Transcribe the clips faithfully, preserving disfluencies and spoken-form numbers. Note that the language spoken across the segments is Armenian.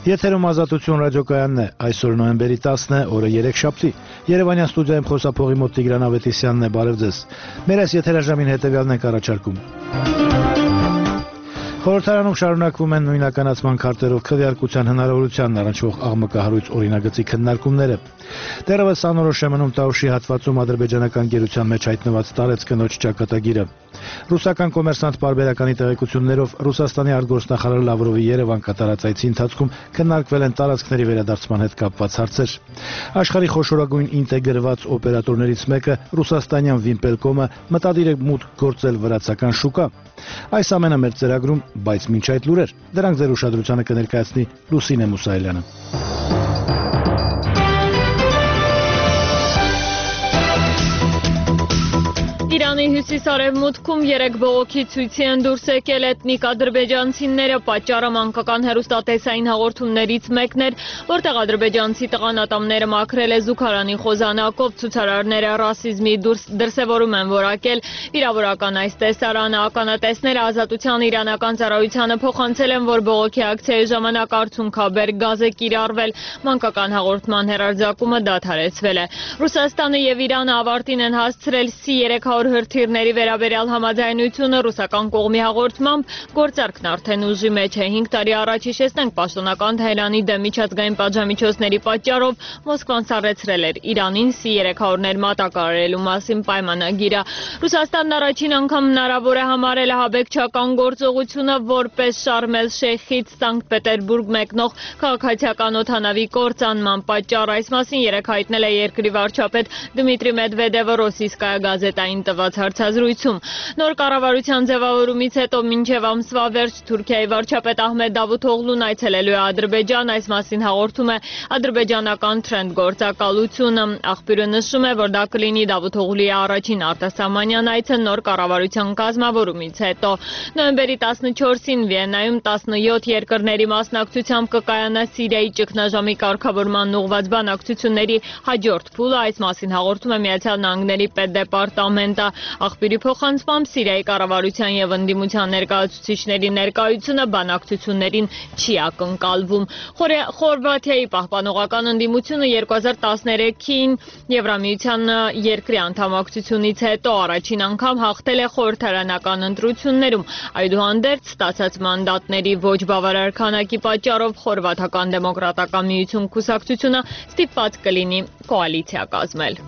Եթերում Ազատություն ռադիոկայանն է, այսօր նոյեմբերի տասն է, օրը երեքշաբթի։ Երևանյան ստուդիայում խոսափողի մոտ Տիգրան Ավետիսյանն է, բարև ձեզ։ Մեր այս եթերաժամին հետևյալն ենք առաջարկում։ Խորհրդարանում շարունակվում են նույնականացման քարտերով քվեարկության հնարավորությանն առնչվող աղմկահարույց օրինագծի քննարկումները։ Դեռևս անորոշ է մնում Տաուշի հատվածում ադրբեջանական գերության մեջ հայտնված տարեց կնոջ ճակատագիրը։ Ռուսական կոմերսանտ պարբերականի տեղեկություններով Ռուսաստանի արտգործնախարար Լավրովի Երևան կատարած այցի ընթացքում քննարկվել են տարածքների վերադարձման հետ կապված հարցեր։ Աշխարհի խոշորագույն ինտեգրված օպերատորներից մեկը ռուսաստանյան Վիմպելկոմը մտադիր է մուտք գործել վրացական շուկա։ Այս ամենը մեր ծրագրում, բայց մինչ այդ լուրեր, դրանք ձեր ուշադրությանը կներկայացնի Լուսինե Մուսայելյանը։ Իրանի հյուսիս-արևմուտքում երեք բողոքի ցույցի են դուրս եկել էթնիկ ադրբեջանցիները, պատճառը մանկական հեռուստատեսային հաղորդումներից մեկն էր, որտեղ ադրբեջանցի տղանատամները մաքրել է զուգարանի խոզանակով, ցուցարարները ռասիզմի դրսևորում են որակել, վիրավորական այս տեսարանը ականատեսները Ազատության իրանական ծառայությանը փոխանցել են, որ բողոքի ակցիայի ժամանակ արցունքաբեր գազ է կիրառվել, մանկական հաղորդման հեռարձակումը դադարեցվել է։ Ռուսաստանը եւ Իրանը ավարտին են հասցրել Սի երեք հարյուր հրթիռների վերաբերյալ համաձայնությունը ռուսական կողմի հաղորդմամբ գործարքն արդեն ուժի մեջ է։ հինգ տարի առաջ հիշեցնենք պաշտոնական Թեհրանի դեմ միջազգային պատժամիջոցների պատճառով Մոսկվան սառեցրել էր Իրանին Սի երեք հարյուրներ մատակարարելու մասին պայմանագիրը։ Ռուսաստանն առաջին անգամ հնարավոր է համարել ահաբեկչական գործողությունը որպես Շարմ էլ-Շեյխից Սանկտ Պետերբուրգ մեկնող քաղաքացիական օդանավի կործանման պատճառ։ Այս մասին երեկ հայտնել է երկրի վարչապետ Դմիտրի Մեդվեդևը Ռոսիյսկայա գազետային տված հարցազրույցում։ Նոր կառավարության ձևավորումից հետո մինչև ամսվա վերջ Թուրքիայի վարչապետ Ահմեդ Դավութօղլուն այցելելու է Ադրբեջան, այս մասին հաղորդում է ադրբեջանական Թրենդ գործակալությունը։ Աղբյուրը նշում է, որ դա կլինի Դավութօղլուի առաջին արտասահմանյան այցը նոր կառավարության կազմավորումից հետո։ Նոյեմբերի տասնչորսին Վիեննայում տասնյոթ երկրների մասնակցությամբ կկայանա Սիրիայի ճգնաժամի կարգավորման ուղղված բանակցությունների հաջորդ փուլը, այս մասին հաղորդում է Միացյալ Նահանգների պետդեպարտամենտը։ Աղբյուրի փոխանցմամբ Սիրիայի կառավարության եւ ընդդիմության ներկայացուցիչների ներկայությունը բանակցություններին չի ակնկալվում։ Խորվաթիայի պահպանողական ընդդիմությունը երկու հազար տասներեքին Եվրամիության երկրի անդամակցությունից հետո առաջին անգամ հաղթել է խորհրդարանական ընտրություններում։ Այդուհանդերձ ստացած մանդատների ոչ բավարար քանակի պատճառով Խորվաթական դեմոկրատական միություն կուսակցությունը ստիպված կլինի կոալիցիա կազմել։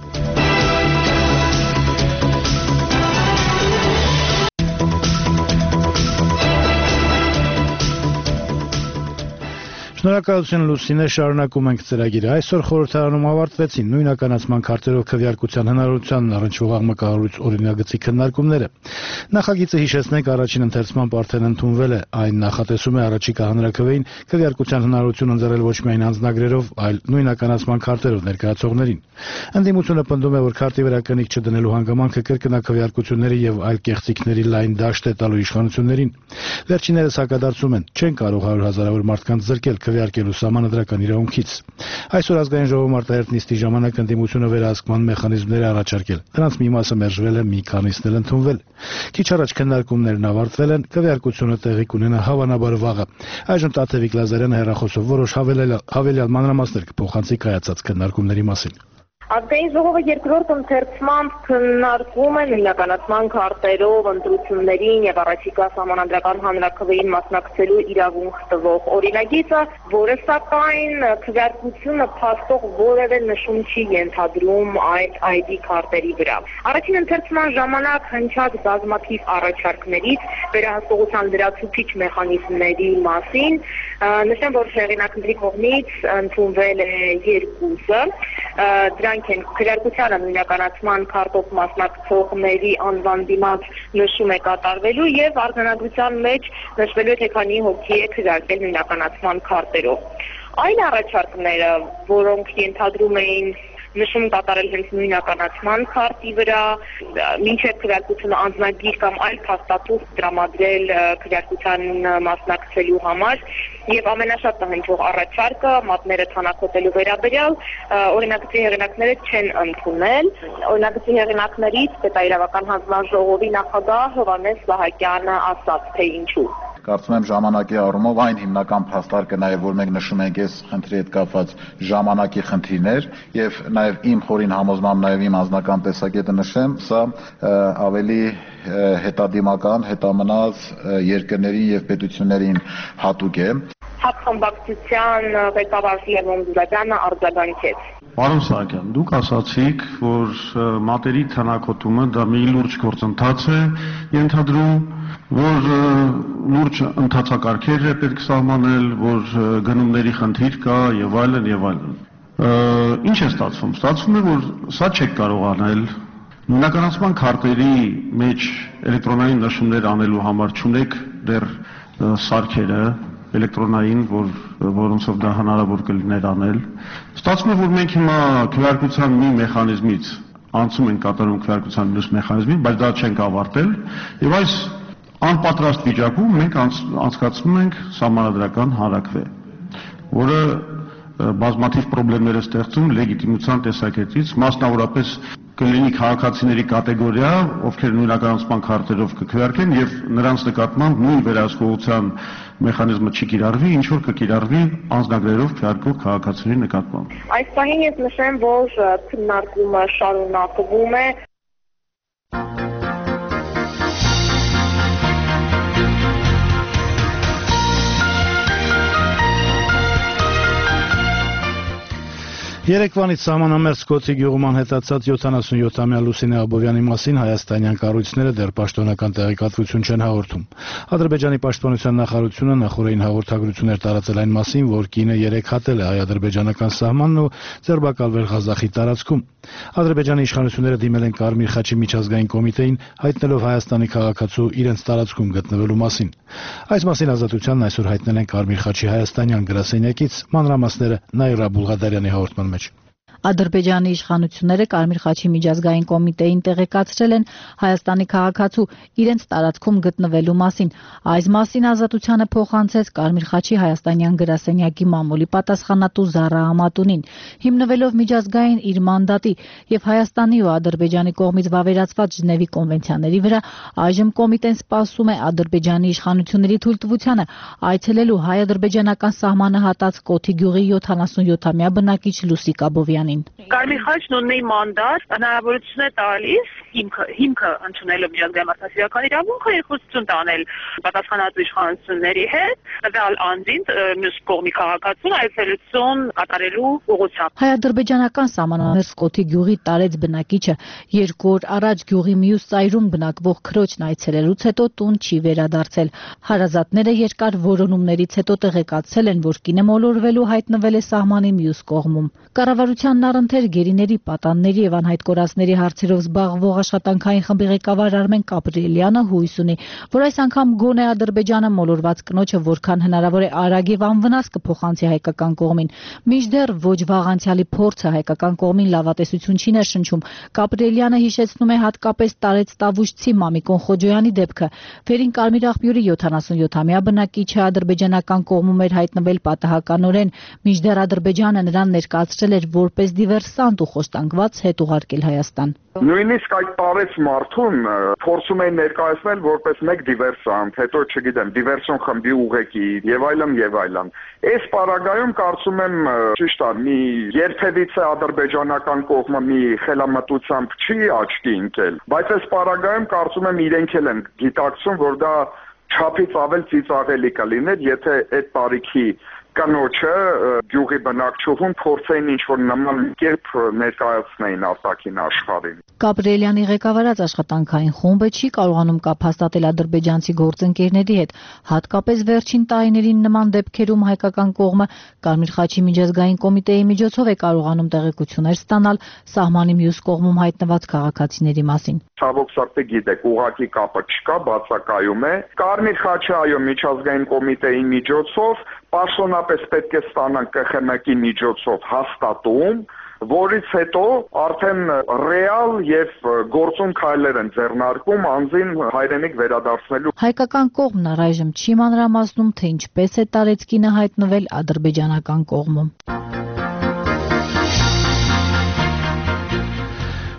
Շնորհակալություն Լուսինե, շարունակում ենք ծրագիրը։ Այսօր խորհրդարանում ավարտվեցին նույնականացման քարտերով քվեարկության հնարավորությանն առնչվող աղմկահարույց օրինագծի քննարկումները։ Նախագիծը հիշեցնենք առաջին ընթերցման արդեն ընդունվել է, այն նախատեսում է առաջիկա հանրաքվեին քվեարկության հնարավորություն ընձեռել ոչ միայն անձնագրերով, այլ նույնականացման քարտերով ներկայացողներին։ Ընդդիմությունը պնդում է, որ քարտի վրա կնիկ չդնելու հանգամանքը կրկնա քվեարկությունների եւ այլ կեղծիքների լայն դաշտ է տալու իշխանություններին։ Վերջիններս հակադարձում են, չեն կարող հարյուր հազարավոր մարդկանց զրկել քվեարկելու սահմանադրական իրավունքից։ Այսօր ազգային ժողովում արտահերթ նիստի ժամանակ ընդդիմությունը վերահսկման մեխանիզմներ է առաջարկել։ Դրանց մի մասը մերժվել է, մի քանիսն էլ ընդունվել։ Քիչ առաջ քննարկումներն ավարտվել են, քվեարկությունը տեղի կունենա հավանաբար վաղը։ Այժմ Տաթևիկ Լազարյանը հեռախոսով որոշ հավելյալ մանրամասներ կփոխանցի կայացած քննարկումների մասին։ Ազգային ժողովը երկրորդ ընթերցմամբ քննարկում է նույնականացման քարտերով ընտրություններին եւ առաջիկա սահմանադրական հանրաքվեին մասնակցելու իրավունք տվող օրինագիծը, որը սակայն քվեարկությունը փաստող որևէ նշում չի ենթադրում այդ այ դի քարտերի վրա։ Առաջին ընթերցման ժամանակ հնչած բազմաթիվ առաջարկներից վերահսկողության լրացուցիչ մեխանիզմների մասին նշեմ, որ հեղինակների կողմից ընդունվել է երկուսը, դրանք են քվեարկությանը նույնականացման քարտով մասնակցողների անվան դիմաց նշում է կատարվելու եւ արձանագրության մեջ նշվելու է թե քանի հոգի է քվեարկել նույնականացման քարտերով։ Այն առաջարկները, որոնք ենթադրում էին նշում կատարել հենց նույնականացման քարտի վրա, մինչև քվեարկությունը անձնագիր կամ այլ փաստաթուղթ տրամադրել քվեարկության մասնակցելու համար եւ ամենաշատը հնչող առաջարկը մատները թանաքոտելու վերաբերյալ օրինագծի հեղինակները չեն ընդունել։ Օրինագծի հեղինակներից պետաիրավական հանձնաժողովի նախագահ Հովհաննես Սահակյանը ասաց, թե ինչու։ Կարծում եմ ժամանակի առումով այն հիմնական փաստարկը նաև որ մենք նշում ենք այս խնդրի հետ կապված ժամանակի խնդիրներ եւ նաև իմ խորին համոզմամբ նաև իմ անձնական տեսակետը նշեմ, սա ավելի հետադիմական, հետամնաց երկրներին եւ պետություններին հատուկ է։ Հապխմբակցության ղեկավար Լևոն Զուրաբյանը արձագանքեց. Պարոն Սահակյան, դուք ասացիք, որ մատերի թանաքոտումը դա մի լուրջ գործընթաց է ենթադրում, որ լուրջ ընթացակարգեր է պետք սահմանել, որ գնումների խնդիր կա եւ այլն եւ այլն։ Ինչ է ստացվում։ Ստացվում է, որ սա չեք կարող անել։ Նույնականացման քարտերի մեջ էլեկտրոնային նշումներ անելու համար չունեք դեռ սարքերը էլեկտրոնային, որ որոնցով դա հնարավոր կլիներ անել։ Ստացվում է, որ մենք հիմա քվեարկության մի մեխանիզմից անցում ենք կատարում քվեարկության մյուս մեխանիզմին, բայց դա չենք ավարտել, եւ այս անպատրաստ վիճակում մենք անցկացնում ենք սահմանադրական հանրաքվե, որը բազմաթիվ խնդիրներ է ստեղծում լեգիտիմության տեսակետից, մասնավորապես կլինի քաղաքացիների կատեգորիա, ովքեր նույնականացման քարտերով կքվեարկեն եւ նրանց նկատմամբ նույն վերահսկողության մեխանիզմը չի կիրառվի, ինչ որ կկիրառվի անձնագրերով քվեարկող քաղաքացիների նկատմամբ։ Այս պահին ես նշեմ, որ քննարկումը շարունակվում է։ Երեկվանից սահմանամերձ Կոթի գյուղում անհետացած յոթանասունյոթամյա Լուսինե Աբովյանի մասին հայաստանյան կառույցները դեռ պաշտոնական տեղեկատվություն չեն հաղորդում։ Ադրբեջանի պաշտպանության նախարարությունը նախորդին հաղորդագրություններ տարածել այն մասին, որ կինը երեք հատել է հայ-ադրբեջանական սահմանն ու ձերբակալվել Ղազախի տարածքում։ Ադրբեջանի իշխանությունները դիմել են Կարմիր խաչի միջազգային կոմիտեին, հայտնելով Հայաստանի քաղաքացու իրենց տարածքում գտնվելու մասին։ Այս մասին ազատությանն այսօր հայտնել են Կարմիր խաչի հայաստանյան գրասենյակից, մանրամասները Նաիրա Բուլղադարյանի հաղորդման մեջ։ Ադրբեջանի իշխանությունները Կարմիր խաչի միջազգային կոմիտեին տեղեկացրել են Հայաստանի քաղաքացու իրենց տարածքում գտնվելու մասին։ Այս մասին ազատությանը փոխանցեց Կարմիր խաչի հայաստանյան գրասենյակի մամուլի պատասխանատու Զառա Ամատունին։ Հիմնվելով միջազգային իր մանդատի եւ Հայաստանի ու Ադրբեջանի կողմից վավերացված Ժնևի կոնվենցիաների վրա, այժմ կոմիտեն սպասում է Ադրբեջանի իշխանությունների թույլտվությանը այցելելու հայ-ադրբեջանական սահմանը հատած Կոթի գյուղի յոթանասունյոթամյա բնակիչ Լուսիկ Աբովյանին։ Կարմիր խաչն ունի մանդատ, հնարավորություն է տալիս հիմքը հիմքը ընդունելու միջազգային մարդասիրական իրավունքը եւ խոսություն տանել պատասխանատու իշխանությունների հետ, տվյալ անձին մյուս կողմի քաղաքացուն այցելություն կատարելու ուղղությամբ։ Հայ-ադրբեջանական սահմանամերձ Կոթի գյուղի տարեց բնակիչը երկու օր առաջ գյուղի մյուս ծայրում բնակվող քրոջն այցելելուց հետո տուն չի վերադարձել։ Հարազատները երկար որոնումներից հետո տեղեկացել են, որ կինը մոլորվելու հայտնվել է սահմանի մյուս կողմում։ Կառավարության առընթեր գերիների, պատանների եւ անհայտ կորածների հարցերով զբաղվող աշխատանքային խմբի ղեկավար Արմեն Կապրիելյանը հույս ունի, որ այս անգամ գոնե Ադրբեջանը մոլորված կնոջը որքան հնարավոր է արագ եւ անվնաս կփոխանցի հայկական կողմին։ Մինչդեռ ոչ վաղ անցյալի փորձը հայկական կողմին լավատեսություն չի ներշնչում։ Կապրիելյանը հիշեցնում է հատկապես տարեց Տավուշցի Մամիկոն Խոջոյանի դեպքը։ Վերին Կարմիր աղբյուրի յոթանասունյոթամյա բնակիչը ադրբեջանական կողմում էր հայտնվել պատահականորեն, մինչդեռ Ադրբեջանը նրան ներկայացրել էր որպես դիվերսանտ ու խոստանգված հետ ուղարկել Հայաստան։ Նույնիսկ այդ տարեց մարդուն փորձում էին ներկայացնել որպես մեկ դիվերսանտ, հետո չգիտեմ, դիվերսիոն խմբի ուղեկիր եւ այլն եւ այլն։ Այս պարագայում կարծում եմ ճիշտ է, մի երբևիցե ադրբեջանական կողմը մի խելամտությամբ չի աչքի ընկել, բայց այս պարագայում կարծում եմ իրենք էլ են գիտակցում, որ դա չափից ավել ծիծաղելի կլիներ, եթե այդ տարիքի կնոջը գյուղի բնակչուհուն փորձեին ինչ-որ նման կերպ ներկայացնեին արտաքին աշխարհին։ Կապրիելյանի ղեկավարած աշխատանքային խումբը չի կարողանում կապ հաստատել ադրբեջանցի գործընկերների հետ, հատկապես վերջին տարիներին նման դեպքերում հայկական կողմը Կարմիր խաչի միջազգային կոմիտեի միջոցով է կարողանում տեղեկություններ ստանալ սահմանի մյուս կողմում հայտնված քաղաքացիների մասին։ Ցավոք սրտի գիտեք, ուղղակի կապը չկա, բացակայում է։ Կարմիր խաչը այո միջազգային կոմիտեի միջոցով պաշտոնապես պետք է ստանան Կ Խ M Կ-ի միջոցով հաստատում, որից հետո արդեն ռեալ եւ գործուն քայլեր են ձեռնարկվում անձին հայրենիք վերադարձնելու։ Հայկական կողմն առայժմ չի մանրամասնում, թե ինչպես է տարեց կինը հայտնվել ադրբեջանական կողմում։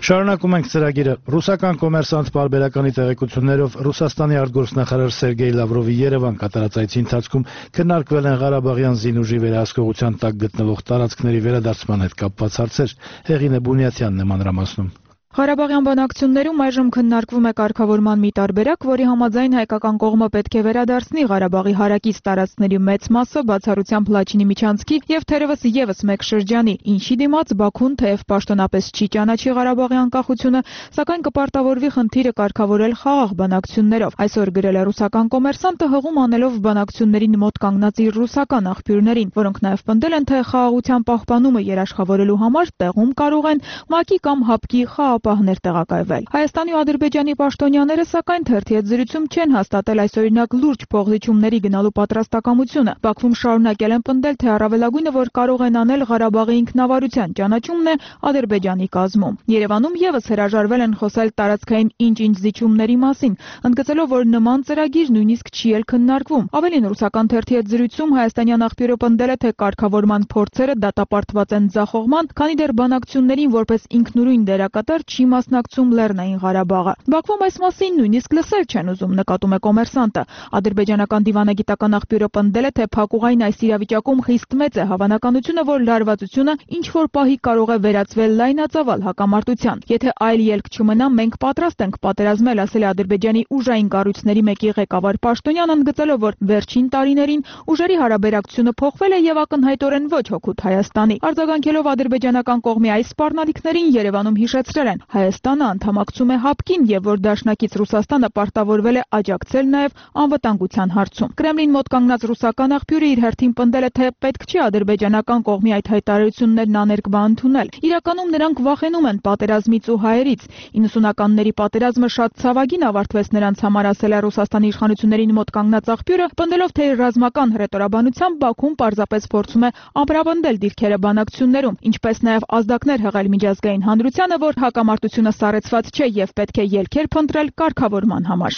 Շարունակում ենք ծրագիրը։ Ռուսական կոմերսանտ պարբերականի տեղեկություններով Ռուսաստանի արտգործնախարար Սերգեյ Լավրովի Երևան կատարած այցի ընթացքում քննարկվել են Ղարաբաղյան զինուժի վերահսկողության տակ գտնվող տարածքների վերադարձման հետ կապված հարցեր։ Հեղինե Բունյաթյանն է մանրամասնում։ Ղարաբաղյան բանակցություններում այժմ քննարկվում է կարգավորման մի տարբերակ, որի համաձայն հայկական կողմը պետք է վերադարձնի Ղարաբաղի հարակից տարածքների մեծ մասը, բացառությամբ Լաչինի միջանցքի եւ թերևս եւս մեկ շրջանի, ինչի դիմաց Բաքուն թեև պաշտոնապես չի ճանաչի Ղարաբաղի անկախությունը, սակայն կպարտավորվի խնդիրը կարգավորել խաղաղ բանակցություններով։ Այսօր գրել է ռուսական կոմերսանտը, հղում անելով բանակցություններին մոտ կանգնած իր ռուսական աղբյուրներին, որոնք նաեւ պնդել են, թե խաղաղության պահպանումը երաշխավորելու համար տեղում կարող են ՄԱԿ-ի կամ ՀԱՊԿ-ի խաղ պահներ տեղակայվել։ Հայաստանի ու Ադրբեջանի պաշտոնյաները սակայն թերթի հետ զրույցում չեն հաստատել այսօրինակ լուրջ փոխզիջումների գնալու պատրաստակամությունը։ Բաքվում շարունակել են պնդել, թե առավելագույնը, որ կարող են անել Ղարաբաղի ինքնավարության ճանաչումն է Ադրբեջանի կազմում։ Երևանում եւս հրաժարվել են խոսել տարածքային ինչ-ինչ զիջումների մասին, ընդգծելով, որ նման ծրագիր նույնիսկ չի էլ քննարկվում։ Ավելին, ռուսական թերթի հետ զրույցում հայաստանյան աղբյուրը պնդել է, թե կարգավորման փորձերը դատապարտված են ձախողման, քանի դեռ բանակցություններին որպես ինքնուրույն դերակատար չի մասնակցում Լեռնային Ղարաբաղը։ Բաքվում այս մասին նույնիսկ լսել չեն ուզում, նկատում է կոմերսանտը։ Ադրբեջանական դիվանագիտական աղբյուրը պնդել է, թե փակուղային այս իրավիճակում խիստ մեծ է հավանականությունը, որ լարվածությունը ինչ որ պահի կարող է վերածվել լայնածավալ հակամարտության։ Եթե այլ ելք չմնա, մենք պատրաստ ենք պատերազմել, ասել է Ադրբեջանի ուժային կառույցների մեկի ղեկավար պաշտոնյան, ընդգծելով, որ վերջին տարիներին ուժերի հարաբերակցությունը փոխվել է եւ ակնհայտորեն ոչ հօգուտ Հայաստանի։ Արձագանքելով ադրբեջանական կողմի այս սպառնալիքներին, Երևանում հիշեցրել են, Հայաստանը անդամակցում է ՀԱՊԿ-ին եւ որ դաշնակից Ռուսաստանը պարտավորվել է աջակցել նաեւ անվտանգության հարցում։ Կրեմլին մոտ կանգնած ռուսական աղբյուրը իր հերթին պնդել է, թե պետք չի ադրբեջանական կողմի այդ հայտարարություններն աներկբա ընդունել։ Իրականում նրանք վախենում են պատերազմից ու հայերից։ իննսունականների պատերազմը շատ ցավագին ավարտվեց նրանց համար, ասել է Ռուսաստանի իշխանություններին մոտ կանգնած աղբյուրը, պնդելով, թե իր ռազմական հռետորաբանությամբ Բաքուն պարզապես փորձում է ամրապնդել դիրքերը բանակցություններում, ինչպես նաեւ ազդակներ հղել միջազգային հանրությանը, որ հակամարտությունը սառեցված չէ եւ պետք է ելքեր փնտրել կարգավորման համար։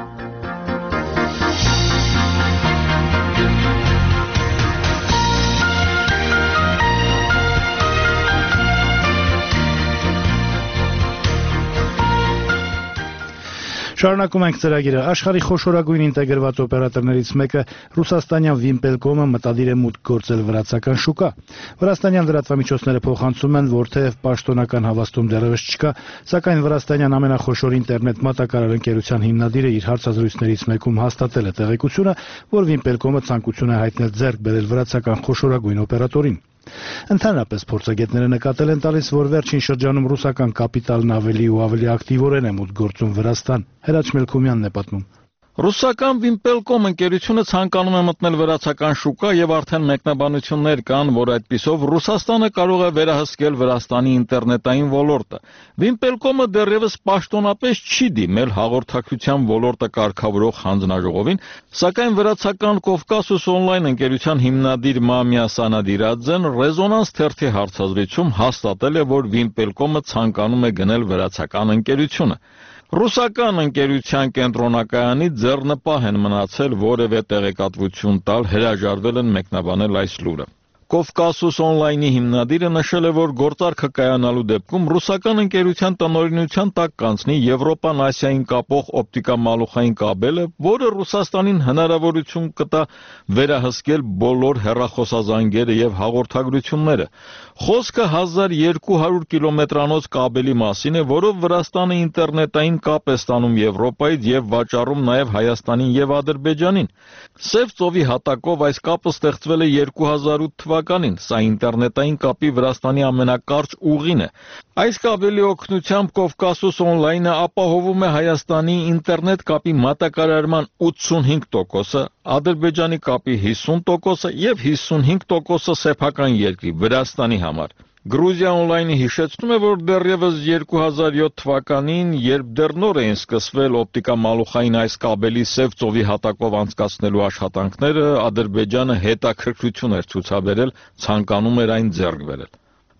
Շարունակում ենք ծրագիրը։ Աշխարհի խոշորագույն ինտեգրված օպերատորներից մեկը ռուսաստանյան Վիմպելկոմը մտադիր է մուտք գործել վրացական շուկա։ Վրաստանյան լրատվամիջոցները փոխանցում են, որ թեև պաշտոնական հավաստում դեռևս չկա, սակայն վրաստանյան ամենախոշոր ինտերնետ մատակարար ընկերության հիմնադիրը իր հարցազրույցներից մեկում հաստատել է տեղեկությունը, որ Վիմպելկոմը ցանկություն է հայտնել ձեռք բերել վրացական խոշորագույն օպերատորին։ Ընդհանրապես փորձագետները նկատել են տալիս, որ վերջին շրջանում ռուսական կապիտալն ավելի ու ավելի ակտիվորեն է մուտք գործում Վրաստան։ Հրաչ Մելքումյանն է պատմում։ Ռուսական Վիմպելկոմ ընկերությունը ցանկանում է մտնել վրացական շուկա եւ արդեն մեկնաբանություններ կան, որ այդպիսով Ռուսաստանը կարող է վերահսկել Վրաստանի ինտերնետային ոլորտը։ Վիմպելկոմը դեռևս պաշտոնապես չի դիմել հաղորդակցության ոլորտը կարգավորող հանձնաժողովին, սակայն վրացական Կովկասուս օնլայն ընկերության հիմնադիր Մամիա Սանադիրաձեն Ռեզոնանս թերթի հարցազրույցում հաստատել է, որ Վիմպելկոմը ցանկանում է գնել վրացական ընկերությունը։ Ռուսական ընկերության կենտրոնակայանի ձեռնպահ են մնացել որևէ տեղեկատվություն տալ, հրաժարվել են մեկնաբանել այս լուրը։ Կովկասուս օնլայնի հիմնադիրը նշել է, որ գործարքը կայանալու դեպքում ռուսական ընկերության տնօրինության տակ կանցնի Եվրոպան Ասիային կապող օպտիկամալուխային կաբելը, որը Ռուսաստանին հնարավորություն կտա վերահսկել բոլոր հեռախոսազանգերը եւ հաղորդագրությունները։ Խոսքը հազար երկու հարյուր կիլոմետրանոց կաբելի մասին է, որով Վրաստանը ինտերնետային կապ է ստանում Եվրոպայից եւ վաճառում նաեւ Հայաստանին եւ Ադրբեջանին։ Սև ծովի հատակով այս կապը ստեղծվել է երկու հազար ութ թվականին, սա ինտերնետային կապի Վրաստանի ամենակարճ ուղին է։ Այս կաբելի օգնությամբ Կովկասուս օնլայնը ապահովում է Հայաստանի ինտերնետ կապի մատակարարման ութսունհինգ տոկոսը, Ադրբեջանի կապի հիսուն տոկոսը եւ հիսունհինգ տոկոսը սեփական երկրի Վրաստանի համար։ Գրուզիա օնլայնը հիշեցնում է, որ դեռևս երկու հազար յոթ թվականին, երբ դեռ նոր էին սկսվել օպտիկամալուխային այս կաբելի Սև ծովի հատակով անցկացնելու աշխատանքները, Ադրբեջանը հետաքրքրություն էր ցուցաբերել, ցանկանում էր այն ձեռք բերել։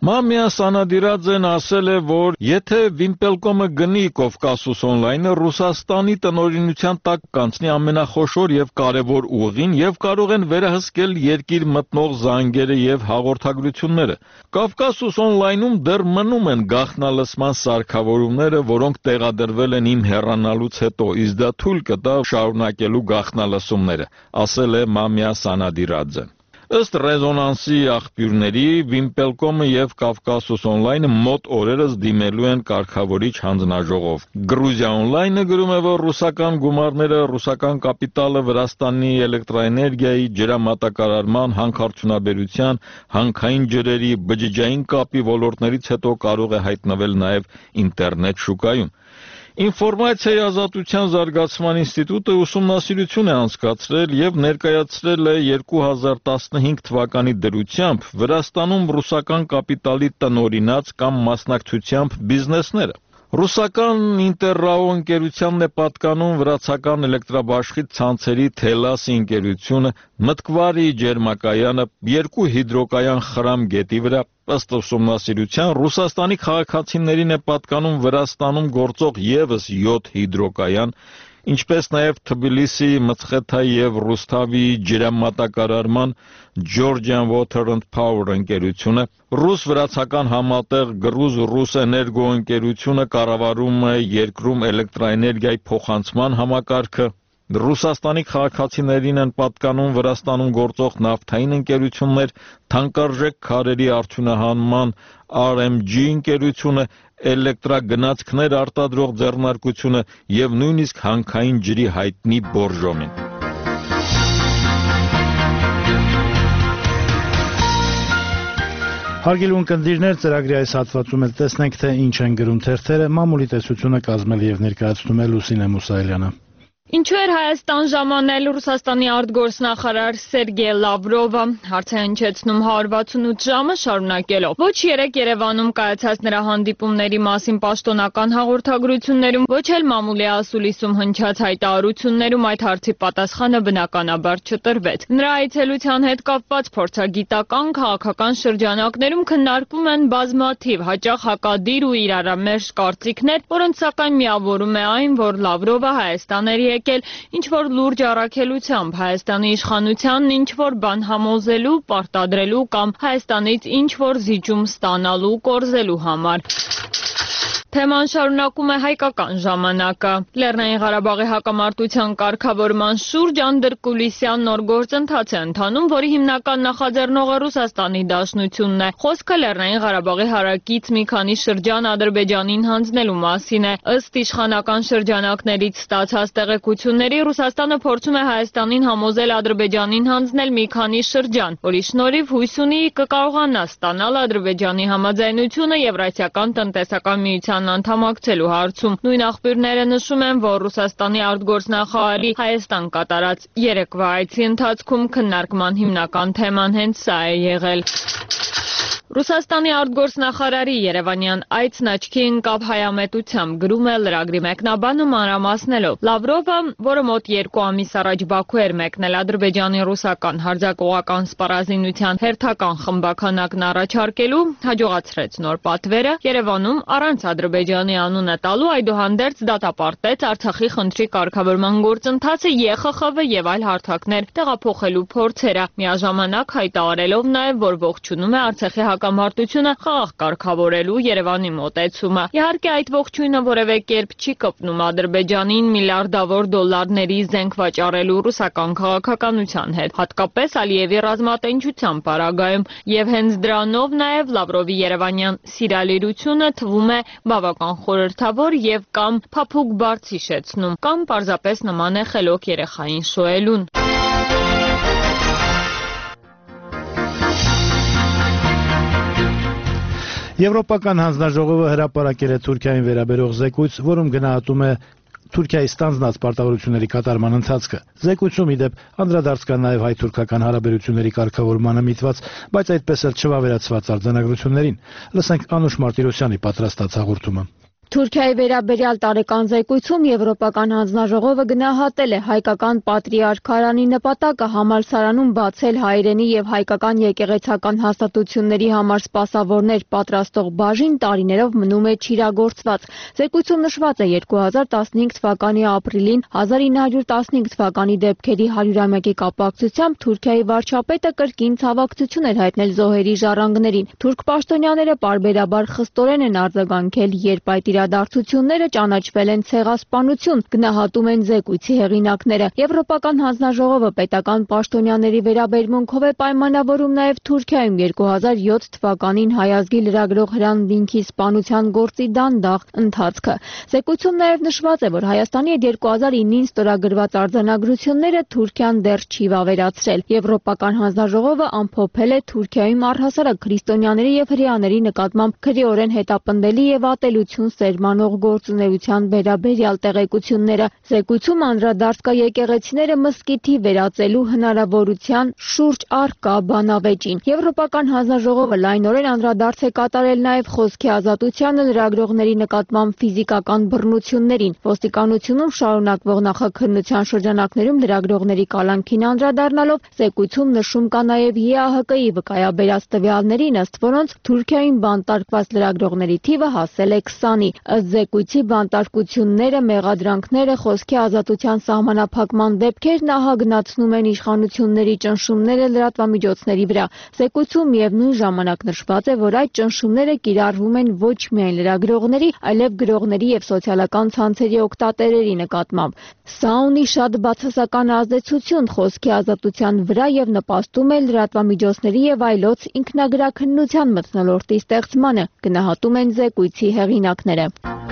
Մամիա Սանադիրաձեն ասել է, որ եթե Վիմպելկոմը գնի Կովկասուս օնլայնը, Ռուսաստանի տնօրինության տակ կանցնի ամենախոշոր եւ կարեւոր ուղին եւ կարող են վերահսկել երկիր մտնող զանգերը եւ հաղորդագրությունները։ Կովկասուս օնլայնում դեռ մնում են գաղտնալսման սարքավորումները, որոնք տեղադրվել են իմ հեռանալուց հետո, իսկ դա թույլ կտա շարունակելու գաղտնալսումները, ասել է Մամիա Սանադիրաձեն։ Ըստ ռեզոնանսի աղբյուրների, Վիմպելկոմը եւ Կովկասուս օնլայնը մոտ օրերս դիմելու են կարգավորիչ հանձնաժողով։ Գրուզիա օնլայնը գրում է, որ ռուսական գումարները ռուսական կապիտալը Վրաստանի էլեկտրաէներգիայի, ջրամատակարարման, հանքարդյունաբերության, հանքային ջրերի, բջջային կապի ոլորտներից հետո կարող է հայտնվել նաեւ ինտերնետ շուկայում։ Ինֆորմացիայի ազատության զարգացման ինստիտուտը ուսումնասիրություն է անցկացրել եւ ներկայացրել է երկու հազար տասնհինգ թվականի դրությամբ Վրաստանում ռուսական կապիտալի տնօրինած կամ մասնակցությամբ բիզնեսները։ Ռուսական Ինտերրաո ընկերությանն է պատկանում վրացական էլեկտրաբաշխի ցանցերի Թելասի ընկերությունը, Մտկվարի ջերմակայանը, երկու հիդրոկայան Խրամ գետի վրա։ Ըստ ուսումնասիրության Ռուսաստանի քաղաքացիներին է պատկանում Վրաստանում գործող եւս յոթ հիդրոկայան, ինչպես նաև Թբիլիսի, Մցխեթայի եւ Ռուսթավի ջրամատակարարման Georgian Water and Power ընկերությունը, ռուս-վրացական համատեղ Գրուզ-ռուս էներգո ընկերությունը կառավարում է երկրում էլեկտրաէներգիայի փոխանցման համակարգը, Ռուսաստանի քաղաքացիներին են պատկանում Վրաստանում գործող նավթային ընկերություններ, թանկարժեք քարերի արդյունահանման R M G ընկերությունը, էլեկտրագնացքներ արտադրող ձեռնարկությունը եւ նույնիսկ հանքային ջրի հայտնի Բորժոմին։ Հարգելի ունկնդիրներ, ծրագրի այս հատվածում էլ տեսնենք, թե ինչ են գրում թերթերը, մամուլի տեսությունը կազմել եւ ներկայացնում է Լուսինե Մուսայելյանը։ Ինչու էր Հայաստան ժամանել Ռուսաստանի արտգործնախարար Սերգեյ Լավրովը, հարց է հնչեցնում հարյուր վաթսունութ ժամը շարունակելով։ Ոչ երեկ Երևանում կայացած նրա հանդիպումների մասին պաշտոնական հաղորդագրություններում, ոչ էլ մամուլի ասուլիսում հնչած հայտարարություններում այդ հարցի պատասխանը բնականաբար չտրվեց։ Նրա այցելության հետ կապված փորձագիտական, քաղաքական շրջանակներում քննարկվում են բազմաթիվ հաճախ հակադիր ու իրարամերժ կարծիքներ, որոնց սակայն միավորում է այն, որ Լավրովը Հայաստան էր եկել ինչ-որ լուրջ առաքելությամբ Հայաստանի իշխանությանն ինչ-որ բան համոզելու, պարտադրելու կամ Հայաստանից ինչ-որ զիջում ստանալու, կորզելու համար։ Թեման շարունակում է հայկական ժամանակը։ Լեռնային Ղարաբաղի հակամարտության կարգավորման շուրջ անդրկուլիսյան նոր գործընթաց է ընթանում, որի հիմնական նախաձեռնողը Ռուսաստանի Դաշնությունն է։ Խոսքը Լեռնային Ղարաբաղի հարակից մի քանի շրջան Ադրբեջանին հանձնելու մասին է։ Ըստ իշխանական շրջանակներից ստացած տեղեկությունների, Ռուսաստանը փորձում է Հայաստանին համոզել Ադրբեջանին հանձնել մի քանի շրջան, որի շնորհիվ հույս ունի կկարողանա ստանալ Ադրբեջանի համաձայնությունը Եվրասիական տնտեսական միության անդամակցելու հարցում։ Նույն աղբյուրները նշում են, որ Ռուսաստանի արտգործնախարարի Հայաստան կատարած երեկվա այցի ընթացքում քննարկման հիմնական թեման հենց սա է եղել։ Ռուսաստանի արտգործնախարարի Երևանյան այցն աչքի ընկավ հայամետությամբ, գրում է լրագրի մեկնաբանը մանրամասնելով։ Լավրովը, որը մոտ երկու ամիս առաջ Բաքու էր մեկնել Ադրբեջանի ռուսական հարձակողական սպառազինության հերթական խմբաքանակն առաջարկելու, հաջողացրեց նոր պատվերը, Երևանում առանց Ադրբեջանի անունը տալու այդուհանդերձ դատապարտեց Արցախի խնդրի կարգավորման գործընթացը Է Խ Խ V եւ այլ հարթակներ տեղափոխելու փորձերը, միաժամանակ հայտարարելով նաեւ, որ ողջունում է Արցախի հակամարտությունը խաղաղ կարգավորելու Երևանի մոտեցումը։ Իհարկե այդ ողջույնը որևէ կերպ չի կպնում Ադրբեջանին միլիարդավոր դոլարների զենք վաճառելու ռուսական քաղաքականության հետ, հատկապես Ալիևի ռազմատենչության պարագայում, եւ հենց դրանով նաեւ Լավրովի երևանյան սիրալիրությունը թվում է բավական խորհրդավոր եւ կամ փափուկ բարձ հիշեցնում, կամ պարզապես նման է խելոք երեխային շոյելուն։ Եվրոպական հանձնաժողովը հրապարակել է Թուրքիային վերաբերող զեկույց, որում գնահատում է Թուրքիայի ստանձնած պարտավորությունների կատարման ընթացքը։ Զեկույցում ի դեպ անդրադարձ կա նաև հայ-թուրքական հարաբերությունների կարգավորմանը միտված, բայց այդպես էլ չվավերացված արձանագրություններին։ Լսենք Անուշ Մարտիրոսյանի պատրաստած հաղորդումը։ Թուրքիայի վերաբերյալ տարեկան զեկույցում Եվրոպական հանձնաժողովը գնահատել է հայկական պատրիարքարանի նպատակը համալսարանում բացել հայրենի եւ հայկական եկեղեցական հաստատությունների համար սպասավորներ պատրաստող բաժին տարիներով մնում է չիրագործված։ Զեկույցում նշված է երկու հազար տասնհինգ թվականի ապրիլին հազար ինը հարյուր տասնհինգ թվականի դեպքերի հարյուրամյակի կապակցությամբ Թուրքիայի վարչապետը կրկին ցավակցություն էր հայտնել զոհերի ժառանգներին։ Թուրք պաշտոնյաները պարբերաբար խստորեն են արձագանքել, երբ այդ իրադարձությունները ճանաչվել են ցեղասպանություն, գնահատում են զեկույցի հեղինակները։ Եվրոպական հանձնաժողովը պետական պաշտոնյաների վերաբերմունքով է պայմանավորում նաև Թուրքիայում երկու հազար յոթ թվականին հայազգի լրագրող Հրանտ Դինքի սպանության գործի դանդաղ ընթացքը։ Զեկույցում նաև նշված է, որ Հայաստանի հետ երկու հազար ինին ստորագրված արձանագրությունները Թուրքիան դեռ չի վավերացրել։ Եվրոպական հանձնաժողովը ամփոփել է Թուրքիայում առհասարակ քրիստոնյաների եւ հրեաների նկատմամբ քրեորեն հետապնդելի եւ ատելություն սերմանող գործունեության վերաբերյալ տեղեկությունները։ Զեկույցում անդրադարձ կա եկեղեցիները մզկիթի վերածելու հնարավորության շուրջ առկա բանավեճին։ Եվրոպական հանձնաժողովը լայնորեն անդրադարձ է կատարել նաև խոսքի ազատությանը, լրագրողների նկատմամբ ֆիզիկական բռնություններին։ Ոստիկանությունում շարունակվող նախաքննության շրջանակներում լրագրողների կալանքին անդրադառնալով զեկույցում նշում կա նաև ԵԱՀԿ-ի վկայաբերած տվյալներին, ըստ որոնց Թուրքիայում բանտարկված լրագրողների թիվը հասել է քսանի։ Ըստ զեկույցի բանտարկությունները, մեղադրանքները, խոսքի ազատության սահմանափակման դեպքեր նահագնացնում են իշխանությունների ճնշումները լրատվամիջոցների վրա։ Զեկույցում միևնույն ժամանակ նշված է, որ այդ ճնշումները կիրառվում են ոչ միայն լրագրողների, այլև գրողների եւ սոցիալական ցանցերի օգտատերերի նկատմամբ։ Սա ունի շատ բացասական ազդեցություն խոսքի ազատության վրա եւ նպաստում է լրատվամիջոցների եւ այլոց ինքնագրաքննության մթնոլորտի ստեղծմանը, գնահատում են զեկույցի հեղինակները։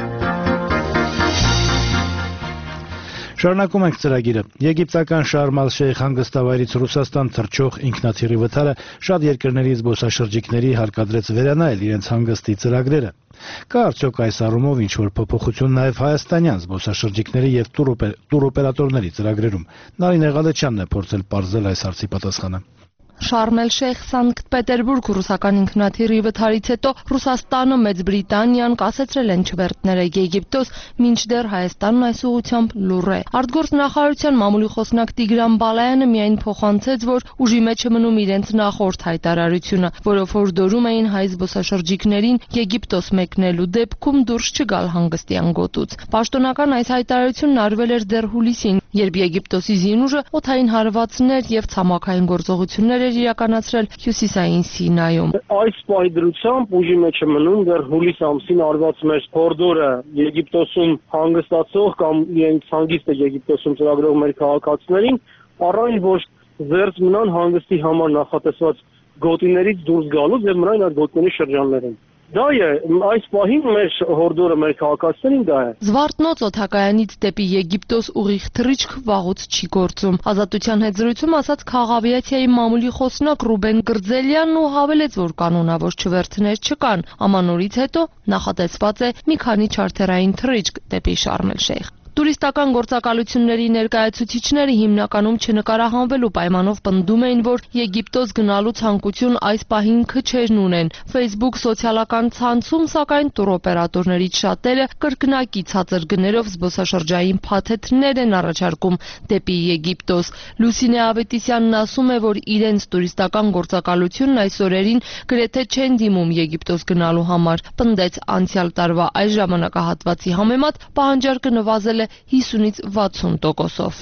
Շարունակում ենք ծրագիրը։ Եգիպտական Շարմ ալ-Շեյխ հանգստավայրից Ռուսաստան թռչող ինքնաթիռի վթարը շատ երկրների զբոսաշրջիկների հարկադրեց վերանայել իրենց հանգստի ծրագրերը։ Կա արդյոք այս առումով ինչ-որ փոփոխություն նաև հայաստանյան զբոսաշրջիկների եւ տուրօպերատորների ծրագրերում։ Նարին Եղալեչյանն է փորձել պարզել այս հարցի պատասխանը։ Շարմ էլ-Շեյխ Սանկտ Պետերբուրգ ռուսական ինքնաթիռի վթարից հետո Ռուսաստանը, Մեծ Բրիտանիան կասեցրել են չվերթները Եգիպտոս, մինչդեռ Հայաստանն այս ուղղությամբ լուռ է։ Արտգործ նախարարության մամուլի խոսնակ Տիգրան Բալայանը միայն փոխանցեց, որ ուժի մեջ է մնում իրենց նախորդ հայտարարությունը, որով հորդորում էին հայ զբոսաշրջիկներին Եգիպտոս մեկնելու դեպքում դուրս չգալ հանգստյան գոտուց։ Պաշտոնական այս հայտարարությունն արվել էր դեռ հուլիսին, երբ Եգիպտոսի զինուժը օդային հարվածներ եւ ցամաքային գործողություններ իրականացրել Հյուսիսային Սինայում։ Այս պահի դրությամբ ուժի մեջ է մնում դեռ հուլիս ամսին արված մեր հորդորը Եգիպտոսում հանգստացող կամ իրենց հանգիստը Եգիպտոսում ծրագրող մեր քաղաքացիներին, առայն ոչ զերծ մնան հանգստի համար նախատեսված գոտիներից դուրս գալուց եւ մնան այդ գոտիների շրջաններում։ Դա է, այս պահին մեր հորդորը մեր քաղաքացիներին դա է։ Զվարթնոց օդակայանից դեպի Եգիպտոս ուղիղ թռիչք վաղուց չի գործում։ Ազատության հետ զրույցում ասաց քաղավիացիայի մամուլի խոսնակ Ռուբեն Գրձելյանն ու հավելեց, որ կանոնավոր չվերթներ չկան։ Ամանորից հետո նախատեսված է մի քանի չարթերային թռիչք դեպի Շարմ էլ-Շեյխ։ Տուրիստական գործակալությունների ներկայացուցիչները հիմնականում չնկարահանվելու պայմանով պնդում էին, որ Եգիպտոս գնալու ցանկություն այս պահին քչերն ունեն։ Facebook սոցիալական ցանցում, սակայն տուրօպերատորներից շատերը կրկնակի ցածր գներով զբոսաշրջային փաթեթներ են առաջարկում դեպի Եգիպտոս։ Լուսինե Ավետիսյանն ասում է, որ իրենց տուրիստական գործակալությունն այս օրերին գրեթե չեն դիմում Եգիպտոս գնալու համար։ Պնդեց անցյալ տարվա այս ժամանակահատվածի համեմատ պահանջարկը նվազել հիսունից վաթսուն տոկոսով։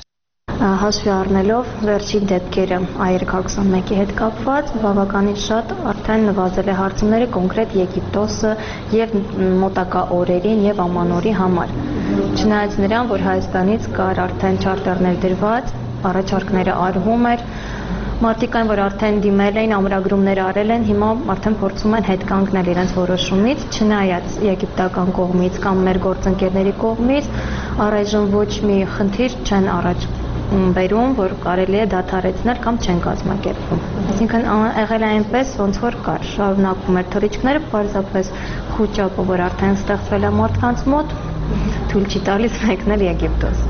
Հաշվի առնելով վերջին դեպքերը այ երեք հազար քսանմեկի հետ կապված, բավականին շատ արդեն նվազել է հարցումները կոնկրետ Եգիպտոսը եւ մոտակա օրերին եւ ամանորի համար։ Չնայած նրան, որ Հայաստանից կար արդեն չարտերներ դրված, առաջարկները արվում էր, մարդիկ այն, որ արդեն դիմել էին, ամրագրումներ արել են, հիմա արդեն փորձում են հետ կանգնել իրենց որոշումից, չնայած եգիպտական կողմից կամ մեր գործընկերների կողմից առայժմ ոչ մի խնդիր չեն առաջ բերում, որ կարելի է դադարեցնել կամ չեն կազմակերպվում։ Այսինքն եղել է այնպես, ոնց որ կար, շարունակվում էր թռիչքները, պարզապես խոճապը, որ արդեն ստեղծվել է մարդկանց մոտ, թույլ չի տալիս մեկնել Եգիպտոս։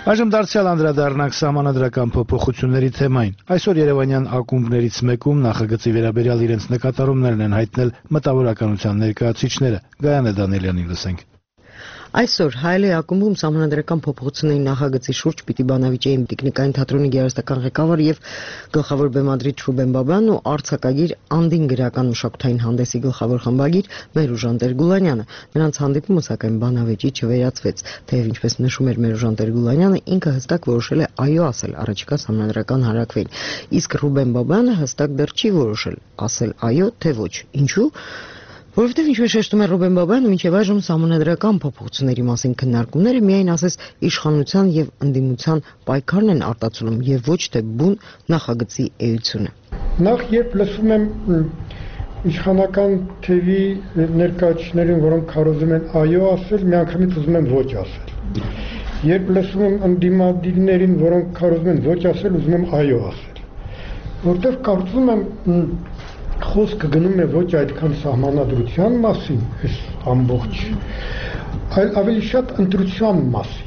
Այժմ դարձյալ անդրադառնանք սահմանադրական փոփոխությունների թեմային։ Այսօր Երևանյան ակումբներից մեկում նախագծի վերաբերյալ իրենց նկատառումներն են հայտնել մտավորականության ներկայացուցիչները։ Գայանե Դանիելյանին լսենք։ Այսօր Հայելի ակումբում սահմանադրական փոփոխությունների նախագծի շուրջ պիտի բանավիճեին տեխնիկային թատրոնի գերաստական ղեկավար եւ գլխավոր բեմադրիչ Ռուբեն Բաբյանն ու արձակագիր Անդին գրական մշակութային հանդեսի գլխավոր խմբագիր Մերուժան Տեր-Գուլանյանը։ Նրանց հանդիպումը սակայն բանավեճի չվերածվեց, թեև ինչպես նշում էր Մերուժան Տեր-Գուլանյանը, ինքը հստակ որոշել է այո ասել առաջիկա սահմանադրական հարակվին, իսկ Ռուբեն Բաբյանը հստակ դեռ չի որոշել ասել այո թե ոչ։ Ինչու՞։ Որովհետև ինչպես շեշտում է Ռուբեն Բաբյանը, մինչև այժմ սահմանադրական փոփոխությունների մասին քննարկումները միայն ասես իշխանության եւ ընդդիմության պայքարն են արտացոլում եւ ոչ թե բուն նախագծի էությունը։ Նախ երբ լսում եմ իշխանական թևի ներկայացուցիչներին, որոնք քարոզում են այո ասել, միանգամից ուզում եմ ոչ ասել։ Երբ լսում եմ ընդդիմադիրներին, որոնք քարոզում են ոչ ասել, ուզում եմ այո ասել։ Որտեղ կարծում եմ խոսքը գնում է ոչ այդքան սահմանադրության մասին, այս ամբողջ, այլ ավելի շատ ընտրության մասին։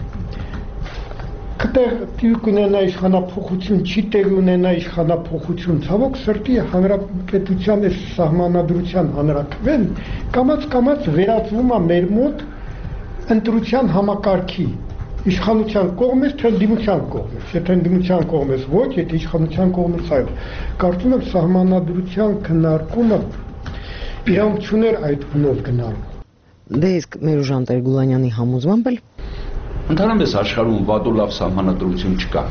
Կտեղ տյուկ ունենա իշխանափոխություն, չի տեղ ունենա իշխանափոխություն, ցավոք սրտի հանրապետության այս սահմանադրության հանրաքվեն կամաց-կամաց վերածվում է մեր մոտ ընտրության համակարգի, իշխանության կողմից, թե ընդդիմության կողմից, եթե ընդդիմության կողմից ոչ, եթե իշխանության կողմից այո։ Կարծում եմ սահմանադրության քննարկումը իրավունք չուներ այդ բնով գնալու։ Դե իսկ Մերուժան Տեր-Գուլանյանի համոզմամբ էլ ընդհանրապես աշխարհում վատ ու լավ սահմանադրություն չկա։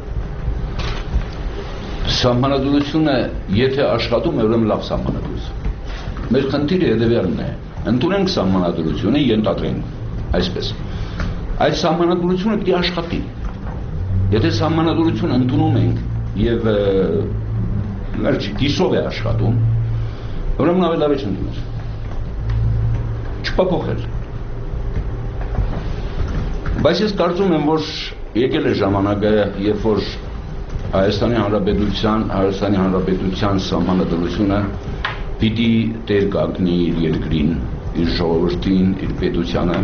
Սահմանադրությունը եթե աշխատում է, ուրեմն լավ սահմանադրություն։ Մեր խնդիրը հետևյալն է. ընդունենք սահմանադրությունը, ենթադրենք այսպես։ Այդ սահմանադրությունը պիտի աշխատի։ Եթե սահմանադրություն ընդունում ենք եւ վերջի կիսով է աշխատում, ուրեմն ավելի լավ է չընդունել։ Չփոփոխել։ Բայց ես կարծում եմ, որ եկել է ժամանակը, երբ որ Հայաստանի Հանրապետության, Հայաստանի Հանրապետության սահմանադրությունը պիտի տեր կանգնի իր երկրին, իր ժողովրդին, իր պետությանը։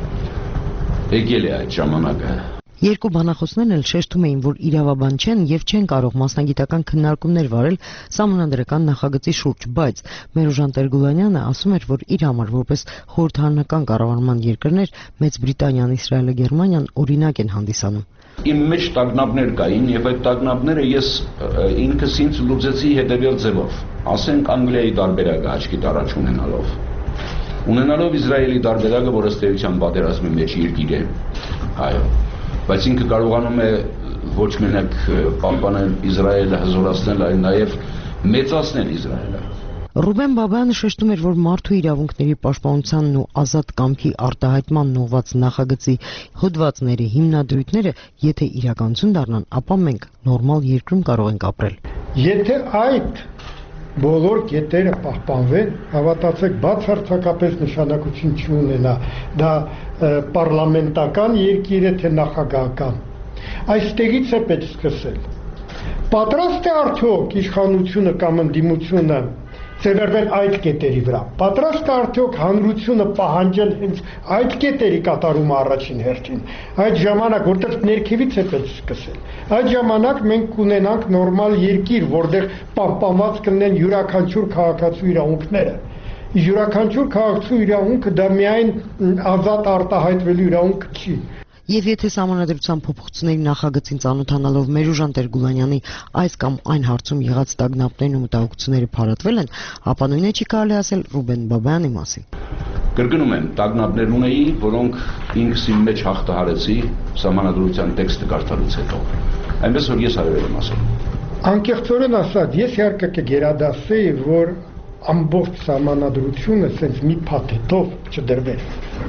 Եկել է այդ ժամանակը։ Երկու բանախոսներն էլ շեշտում էին, որ իրավաբան չեն եւ չեն կարող մասնագիտական քննարկումներ վարել սահմանադրական նախագծի շուրջ, բայց Մերուժան Տեր-Գուլանյանը ասում էր, որ իր համար որպես խորհրդարանական կառավարման երկրներ Մեծ Բրիտանիան, Իսրայելը, Գերմանիան օրինակ են հանդիսանում։ Իմ մեջ տագնապներ կային եւ այդ տագնապները ես ինքս ինձ լուծեցի հետեւյալ ձևով։ Ասենք Անգլիայի տարբերակը աչքի առաջ ունենալով։ Ունենալով Իսրայելի տարբերակը, որ ըստ էության պատերազմի մեջ երկիր է, այո, բայց ինքը կարողանում է ոչ մենակ պահպանել Իսրայելը, հզորացնել, այլ նաև մեծացնել Իսրայելը։ Ռուբեն Բաբյանը շեշտում էր, որ մարդու իրավունքների պաշտպանությանն ու ազատ կամքի արտահայտման ուղղված նախագծի հոդվածների հիմնադրույթները, եթե իրականություն դառնան, ապա մենք նորմալ երկրում կարող ենք ապրել։ Եթե այդ բոլոր կետերը պահպանվեն, հավատացեք, բացարձակապես նշանակություն չունենա դա պարլամենտական երկիր է, թե նախագահական։ Այստեղից է պետք սկսել։ Պատրաստ է արդյոք իշխանությունը կամ ընդդիմությունը ձևերվել այդ կետերի վրա։ Պատրաստ է արդյոք հանրությունը պահանջել հենց այդ կետերի կատարումը առաջին հերթին։ Այդ ժամանակ, որտեղ ներքևից է պետք սկսել, այդ ժամանակ մենք կունենանք նորմալ երկիր, որտեղ պահպանված կլինեն յուրաքանչյուր քաղաքացու իրավունքները։ Յուրաքանչյուր քաղաքացու իրավունքը դա միայն ազատ արտահայտվելու իրավունք չի։ Եվ եթե սահմանադրության փոփոխությունների նախագծին ծանոթանալով Մերուժան Տեր-Գուլանյանի այս կամ այն հարցում եղած տագնապներն ու մտահոգությունները փարատվել են, ապա նույնը չի կարելի ասել Ռուբեն Բաբյանի մասին։ Կրկնում եմ, տագնապներ ունեի, որոնք ինքս իմ մեջ հաղթահարեցի սահմանադրության տեքստը կարդալուց հետո։ Այնպես որ ես հարևել եմ ասել։ Անկեղծորեն ասած, ես իհարկե կգերադասեի, որ ամբողջ սահմանադրությունը սենց մի փաթեթով չդրվեր,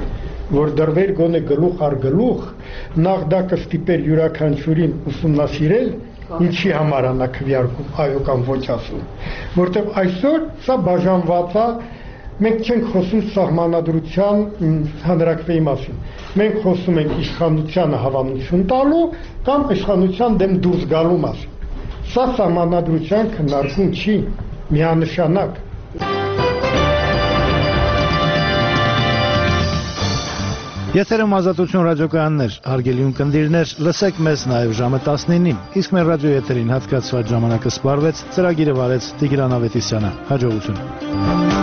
որ դրվեր գոնե գլուխ առ գլուխ, նախ դա կստիպեր յուրաքանչյուրին ուսումնասիրել, ինչի համար անա քվեարկում, այո կամ ոչ ասում, որտեղ այսօր սա բաժանված է, մենք չենք խոսում սահմանադրության հանրաքվեի մասին, մենք խոսում ենք իշխանությանը հավանություն տալու կամ իշխանության դեմ դուրս գալու մասին, սա սահմանադրության քննարկում չի, միանշանակ։ Եթերում Ազատություն ռադիոկայաններ, հարգելի ունկնդիրներ, լսեք մեզ նաև ժամը տասնինին, իսկ մեր ռադիո եթերին հատկացված ժամանակը սպառվեց, ծրագիրը վարեց Տիգրան Ավետիսյանը, հաջողություն։